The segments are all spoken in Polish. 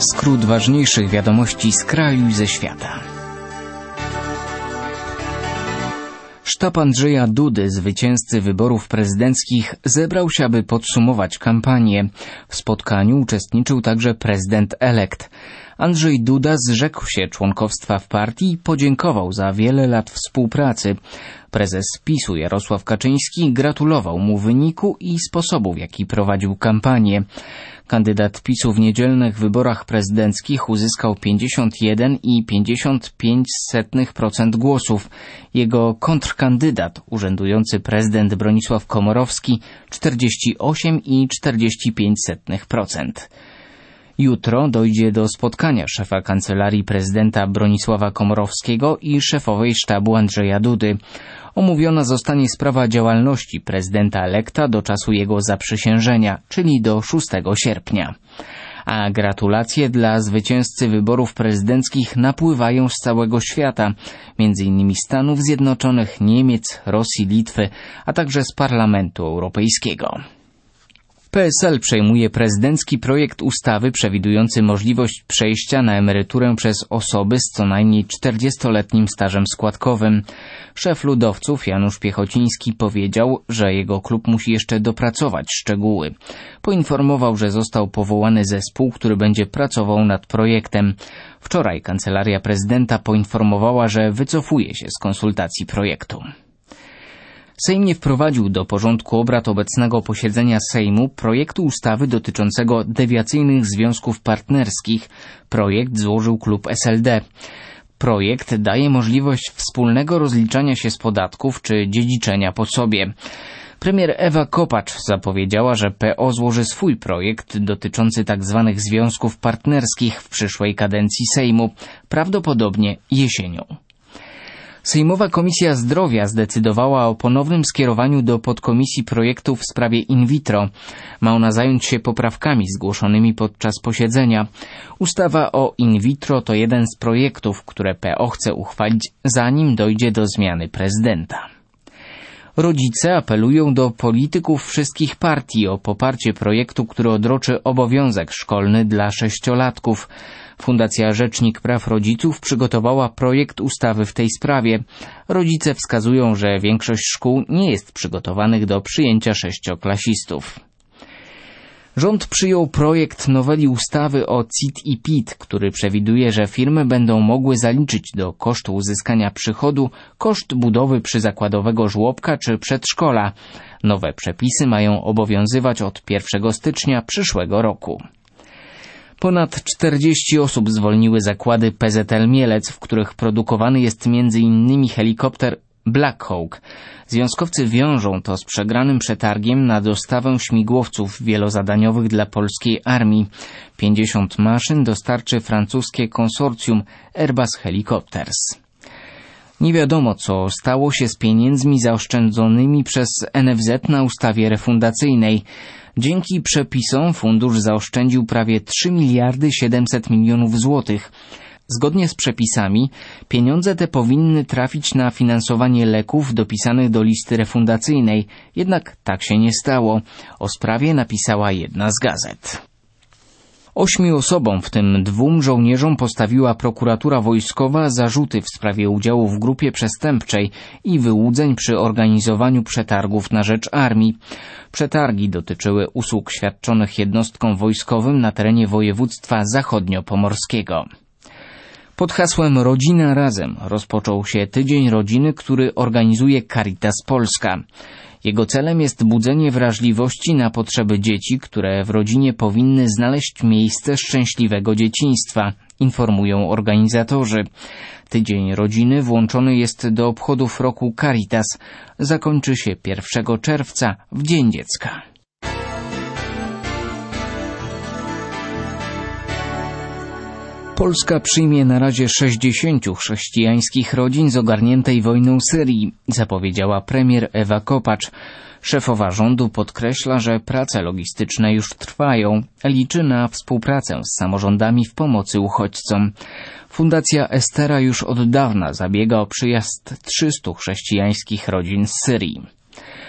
Skrót ważniejszych wiadomości z kraju i ze świata. Sztab Andrzeja Dudy, zwycięzcy wyborów prezydenckich, zebrał się, aby podsumować kampanię. W spotkaniu uczestniczył także prezydent-elekt. Andrzej Duda zrzekł się członkostwa w partii i podziękował za wiele lat współpracy. Prezes PiS-u Jarosław Kaczyński gratulował mu wyniku i sposobu, w jaki prowadził kampanię. Kandydat PiS-u w niedzielnych wyborach prezydenckich uzyskał 51,55% głosów. Jego kontrkandydat, urzędujący prezydent Bronisław Komorowski, 48,45%. Jutro dojdzie do spotkania szefa Kancelarii Prezydenta Bronisława Komorowskiego i szefowej sztabu Andrzeja Dudy. Omówiona zostanie sprawa działalności prezydenta elekta do czasu jego zaprzysiężenia, czyli do 6 sierpnia. A gratulacje dla zwycięzcy wyborów prezydenckich napływają z całego świata, m.in. Stanów Zjednoczonych, Niemiec, Rosji, Litwy, a także z Parlamentu Europejskiego. PSL przejmuje prezydencki projekt ustawy przewidujący możliwość przejścia na emeryturę przez osoby z co najmniej 40-letnim stażem składkowym. Szef ludowców Janusz Piechociński powiedział, że jego klub musi jeszcze dopracować szczegóły. Poinformował, że został powołany zespół, który będzie pracował nad projektem. Wczoraj Kancelaria Prezydenta poinformowała, że wycofuje się z konsultacji projektu. Sejm nie wprowadził do porządku obrad obecnego posiedzenia Sejmu projektu ustawy dotyczącego dewiacyjnych związków partnerskich. Projekt złożył klub SLD. Projekt daje możliwość wspólnego rozliczania się z podatków czy dziedziczenia po sobie. Premier Ewa Kopacz zapowiedziała, że PO złoży swój projekt dotyczący tzw. związków partnerskich w przyszłej kadencji Sejmu, prawdopodobnie jesienią. Sejmowa Komisja Zdrowia zdecydowała o ponownym skierowaniu do podkomisji projektu w sprawie in vitro. Ma ona zająć się poprawkami zgłoszonymi podczas posiedzenia. Ustawa o in vitro to jeden z projektów, które PO chce uchwalić, zanim dojdzie do zmiany prezydenta. Rodzice apelują do polityków wszystkich partii o poparcie projektu, który odroczy obowiązek szkolny dla 6-latków. Fundacja Rzecznik Praw Rodziców przygotowała projekt ustawy w tej sprawie. Rodzice wskazują, że większość szkół nie jest przygotowanych do przyjęcia 6-klasistów. Rząd przyjął projekt noweli ustawy o CIT i PIT, który przewiduje, że firmy będą mogły zaliczyć do kosztu uzyskania przychodu koszt budowy przyzakładowego żłobka czy przedszkola. Nowe przepisy mają obowiązywać od 1 stycznia przyszłego roku. Ponad 40 osób zwolniły zakłady PZL Mielec, w których produkowany jest m.in. helikopter Black Hawk. Związkowcy wiążą to z przegranym przetargiem na dostawę śmigłowców wielozadaniowych dla polskiej armii. 50 maszyn dostarczy francuskie konsorcjum Airbus Helicopters. Nie wiadomo, co stało się z pieniędzmi zaoszczędzonymi przez NFZ na ustawie refundacyjnej. Dzięki przepisom fundusz zaoszczędził prawie 3 miliardy 700 milionów złotych. Zgodnie z przepisami pieniądze te powinny trafić na finansowanie leków dopisanych do listy refundacyjnej, jednak tak się nie stało. O sprawie napisała jedna z gazet. 8 osobom, w tym 2 żołnierzom, postawiła prokuratura wojskowa zarzuty w sprawie udziału w grupie przestępczej i wyłudzeń przy organizowaniu przetargów na rzecz armii. Przetargi dotyczyły usług świadczonych jednostkom wojskowym na terenie województwa zachodniopomorskiego. Pod hasłem Rodzina Razem rozpoczął się Tydzień Rodziny, który organizuje Caritas Polska. Jego celem jest budzenie wrażliwości na potrzeby dzieci, które w rodzinie powinny znaleźć miejsce szczęśliwego dzieciństwa, informują organizatorzy. Tydzień Rodziny włączony jest do obchodów roku Caritas. Zakończy się 1 czerwca w Dzień Dziecka. Polska przyjmie na razie 60 chrześcijańskich rodzin z ogarniętej wojną Syrii, zapowiedziała premier Ewa Kopacz. Szefowa rządu podkreśla, że prace logistyczne już trwają. Liczy na współpracę z samorządami w pomocy uchodźcom. Fundacja Estera już od dawna zabiega o przyjazd 300 chrześcijańskich rodzin z Syrii.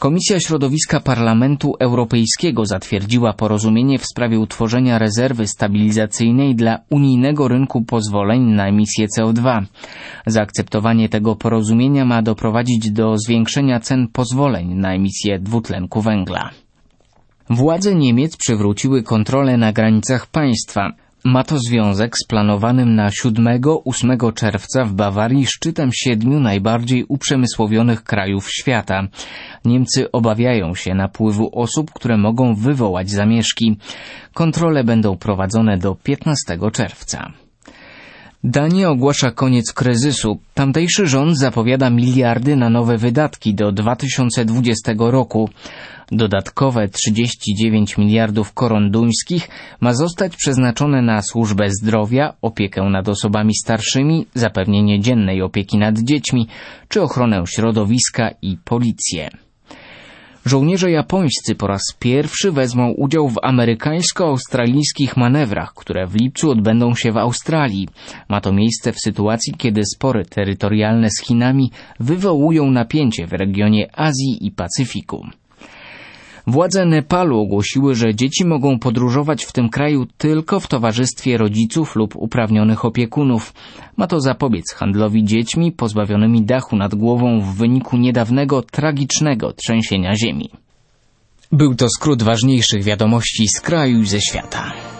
Komisja Środowiska Parlamentu Europejskiego zatwierdziła porozumienie w sprawie utworzenia rezerwy stabilizacyjnej dla unijnego rynku pozwoleń na emisję CO2. Zaakceptowanie tego porozumienia ma doprowadzić do zwiększenia cen pozwoleń na emisję dwutlenku węgla. Władze Niemiec przywróciły kontrolę na granicach państwa. Ma to związek z planowanym na 7-8 czerwca w Bawarii szczytem 7 najbardziej uprzemysłowionych krajów świata. Niemcy obawiają się napływu osób, które mogą wywołać zamieszki. Kontrole będą prowadzone do 15 czerwca. Dania ogłasza koniec kryzysu. Tamtejszy rząd zapowiada miliardy na nowe wydatki do 2020 roku. Dodatkowe 39 miliardów koron duńskich ma zostać przeznaczone na służbę zdrowia, opiekę nad osobami starszymi, zapewnienie dziennej opieki nad dziećmi czy ochronę środowiska i policję. Żołnierze japońscy po raz pierwszy wezmą udział w amerykańsko-australijskich manewrach, które w lipcu odbędą się w Australii. Ma to miejsce w sytuacji, kiedy spory terytorialne z Chinami wywołują napięcie w regionie Azji i Pacyfiku. Władze Nepalu ogłosiły, że dzieci mogą podróżować w tym kraju tylko w towarzystwie rodziców lub uprawnionych opiekunów. Ma to zapobiec handlowi dziećmi pozbawionymi dachu nad głową w wyniku niedawnego tragicznego trzęsienia ziemi. Był to skrót ważniejszych wiadomości z kraju i ze świata.